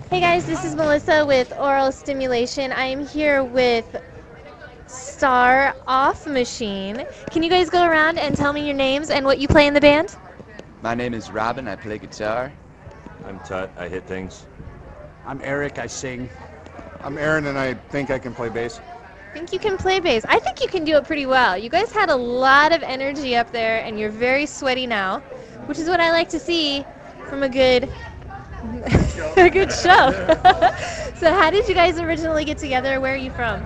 Hey guys, this is Melissa with Oral Stimulation. I am here with Star Off Machine. Can you guys go around and tell me your names and what you play in the band? My name is Robin. I play guitar. I'm Tut. I hit things. I'm Eric. I sing. I'm Aaron, and I think I can play bass. I think you can play bass. I think you can do it pretty well. You guys had a lot of energy up there and you're very sweaty now, which is what I like to see from a good a good show. So how did you guys originally get together? Where are you from?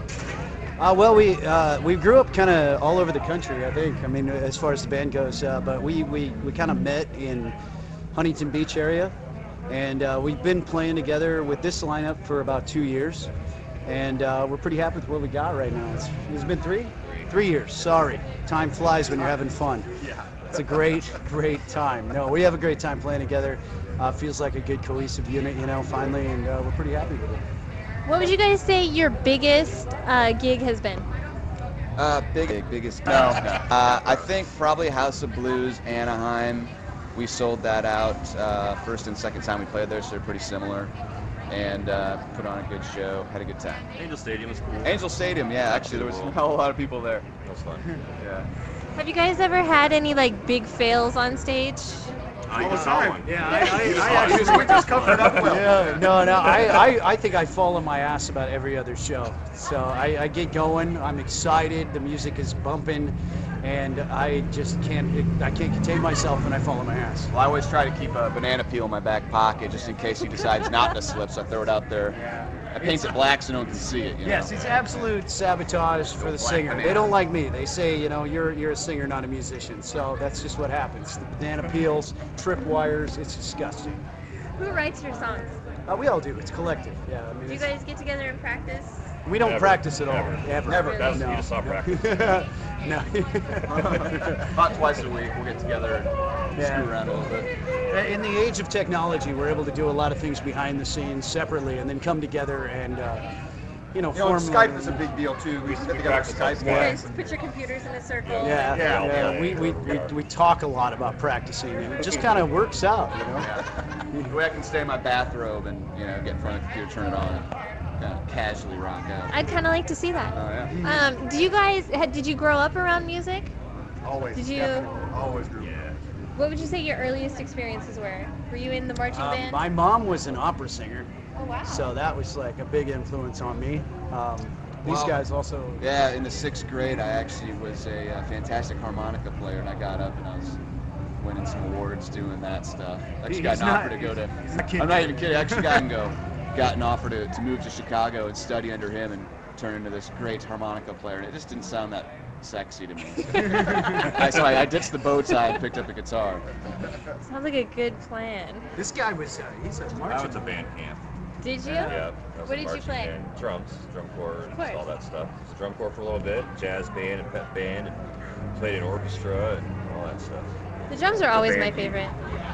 We grew up kind of all over the country. I think. I mean, as far as the band goes, but we kind of met in Huntington Beach area, and we've been playing together with this lineup for about 2 years, and we're pretty happy with what we got right now. It's been 3 years. Sorry, time flies when you're having fun. Yeah. It's a great time. No, we have a great time playing together. Feels like a good cohesive unit, finally, and we're pretty happy with it. What would you guys say your biggest gig has been? Biggest. No. I think probably House of Blues, Anaheim. We sold that out first and second time we played there, so they're pretty similar. And put on a good show, had a good time. Angel Stadium was cool. Angel Stadium, yeah, actually there was not a lot of people there. That was fun. Yeah. Have you guys ever had any like big fails on stage? I just saw one. Yeah, We just covered up well. Yeah, no. I think I fall on my ass about every other show. So I get going. I'm excited. The music is bumping, and I just can't contain myself when I fall on my ass. Well, I always try to keep a banana peel in my back pocket just in case he decides not to slip, so I throw it out there. I paint it black so no one can see it. Yes, it's absolute sabotage for the Black singer. banana. They don't like me. They say, you're a singer, not a musician. So that's just what happens. The banana peels, trip wires. It's disgusting. Who writes your songs? We all do. It's collective. Yeah, I mean, Do you guys get together and practice? we don't Never. practice at all. Never. Ever. That was No. you to stop practice. No. About twice a week, we'll get together and Yeah. screw around a little bit. In the age of technology, we're able to do a lot of things behind the scenes separately, and then come together and, form. Skype is a big deal too. We get together practice Skype. You Yeah. guys put your computers in a circle. Yeah, Yeah. yeah. We talk a lot about practicing, and it just kind of works out, The way I can stay in my bathrobe and get in front of the computer, turn it on, and kind of casually rock out. I'd kind of like to see that. Oh yeah. Do you guys? Did you grow up around music? Always. Did you- Definitely. Always group. What would you say your earliest experiences were? Were you in the marching band? My mom was an opera singer, Oh wow. so that was like a big influence on me. These Well, guys also. Yeah, in the 6th grade, I actually was a fantastic harmonica player, and I got up and I was winning some awards doing that stuff. I actually got He's an not- offer to go to. he's not kidding. I'm not even kidding. I actually got an offer to move to Chicago and study under him and turn into this great harmonica player, and it just didn't sound that sexy to me. So I ditched the bow tie and picked up a guitar. Sounds like a good plan. This guy was. He's a I marching. went to band camp. Did you? Yeah. I was What in did you marching play? band. Drums, drum corps, and course. all that stuff. Was drum corps for a little bit, jazz band and pep band, and played in orchestra and all that stuff. The drums are always my band. favorite.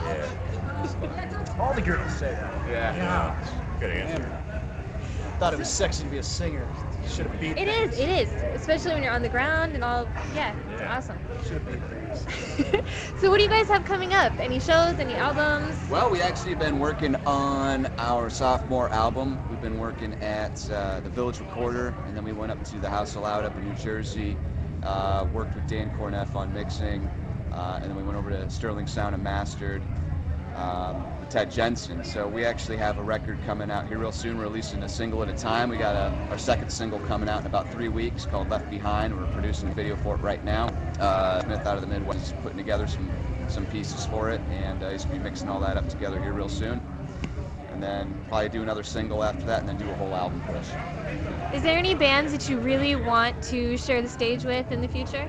Yeah. All the girls say that. Yeah. Good answer. Thought it was sexy to be a singer. Should have beat. It is, especially when you're on the ground and all. Yeah, it's Yeah. awesome. Should have beat things. So what do you guys have coming up? Any shows? Any albums? Well, we actually have been working on our sophomore album. We've been working at the Village Recorder, and then we went up to the House of Loud up in New Jersey, worked with Dan Corneff on mixing, and then we went over to Sterling Sound and mastered with Ted Jensen. So we actually have a record coming out here real soon. We're releasing a single at a time. We got our second single coming out in about 3 weeks called Left Behind. We're producing a video for it right now. Smith out of the Midwest is putting together some pieces for it, and he's going to be mixing all that up together here real soon. And then probably do another single after that, and then do a whole album push. Is there any bands that you really want to share the stage with in the future?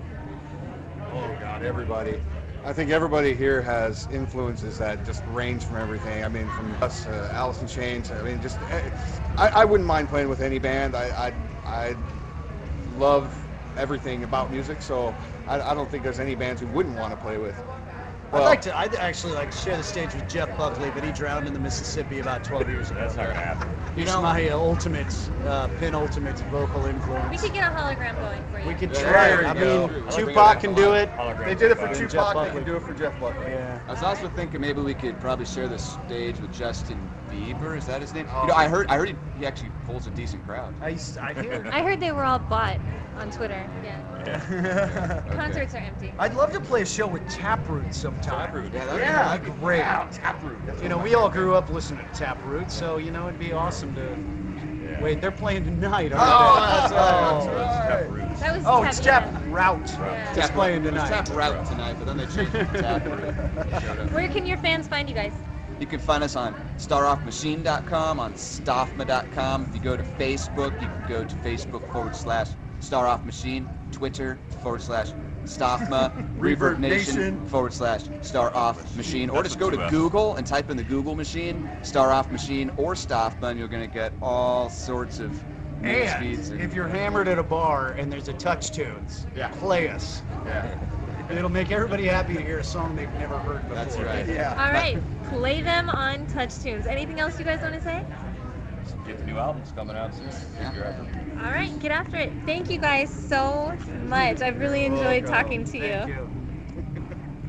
Oh God, everybody. I think everybody here has influences that just range from everything. I mean, from us, Alice in Chains. I mean, just I wouldn't mind playing with any band. I love everything about music, so I don't think there's any bands we wouldn't want to play with. I'd actually like to share the stage with Jeff Buckley, but he drowned in the Mississippi about 12 years ago. That's not gonna happen. He's my penultimate vocal We influence. could get a hologram going for you. We could There try. you I go. mean, I'll Tupac bring can it do it. Hologram They did it for Tupac. Jeff Tupac. They Buckley. can do it for Jeff Buckley. Yeah. I was also thinking maybe we could probably share the stage with Justin Bieber, is that his name? Oh. You know, I heard he actually pulls a decent crowd. I hear. I heard they were all bought on Twitter. Yeah. Yeah. Concerts are empty. I'd love to play a show with Taproot sometime. Taproot. Yeah, that'd be Yeah, great. great. Wow, Taproot. That's You know, one of we my all favorite grew up listening to Taproot, so you know it'd be awesome to. Yeah. Wait, they're playing tonight, aren't Oh, they? that's right, Oh. that's right. Taproot. That was Oh, it's Tap- Taproot. Yeah. It's playing It was tonight. Tap Route tonight, but then they changed it to Taproot. Showed up. Where can your fans find you guys? You can find us on staroffmachine.com, on staffma.com. If you go to Facebook, you can go to Facebook/StarOffMachine, Twitter /Staffma, Reverb Nation /StarOffMachine, or just go to Google and type in the Google machine, Star Off Machine or Staffma, and you're going to get all sorts of news feeds. And if you're hammered at a bar and there's a Touch Tunes, Yeah. play us. Yeah. It'll make everybody happy to hear a song they've never heard before. That's right. Yeah. All right, play them on Touch Tunes. Anything else you guys want to say? Get the new albums coming out soon. Get your effort. All right, get after it. Thank you guys so much. I've really enjoyed talking to you. Thank you.